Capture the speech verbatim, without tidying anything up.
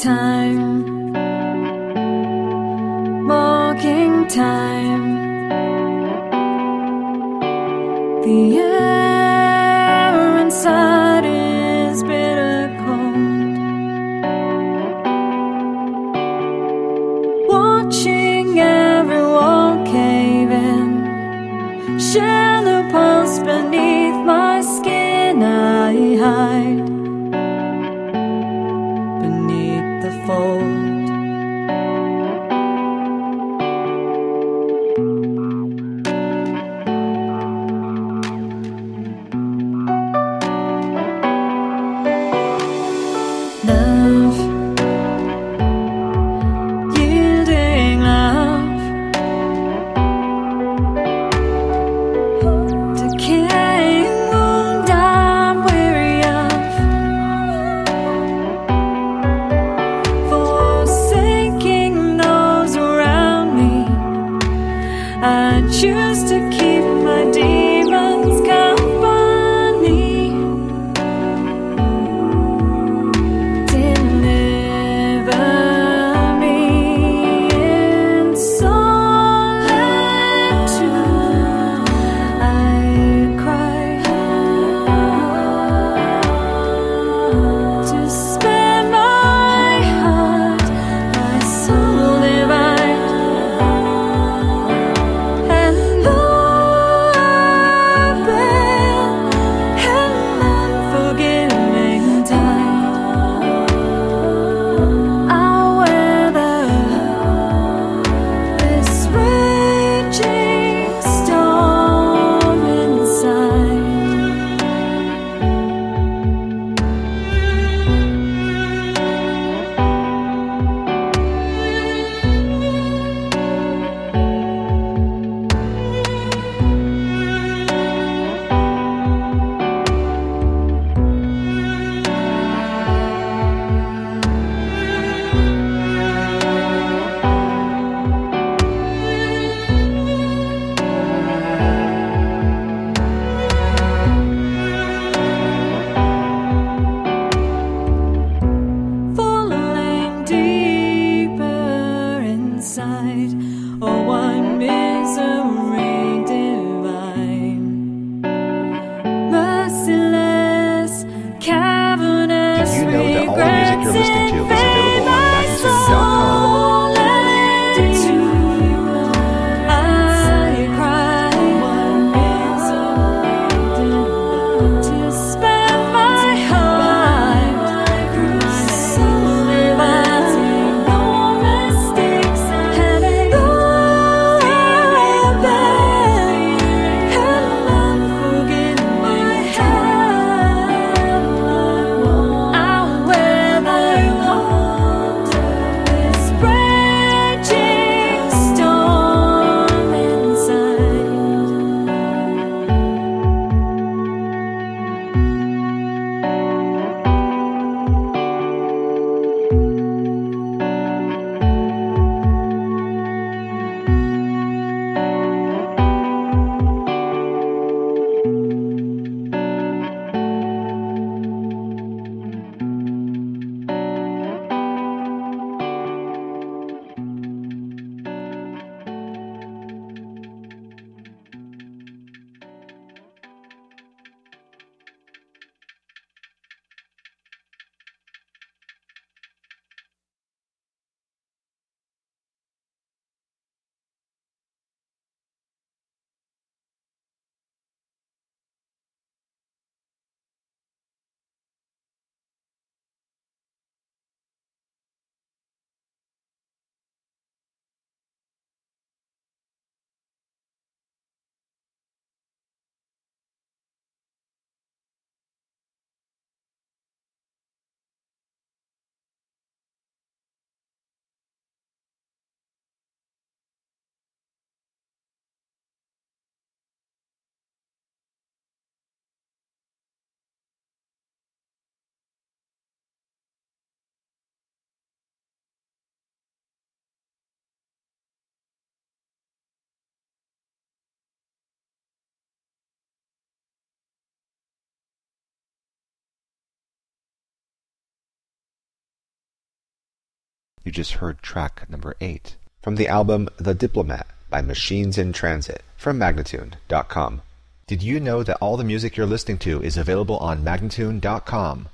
time, walking time. The air inside is bitter cold. Watching every wall cave in, shallow pulse beneath my skin. I hide beneath the fold. Love, yielding love, decaying wound I'm weary of, forsaking those around me. I choose to keep my demons company. Or one misery divine, merciless, cavernous. Did you know that all the music you're listening to is available on magazine dot com? I wear the You just heard track number eight from the album The Diplomat by Machines in Transit from Magnatune dot com. Did you know that all the music you're listening to is available on Magnatune dot com?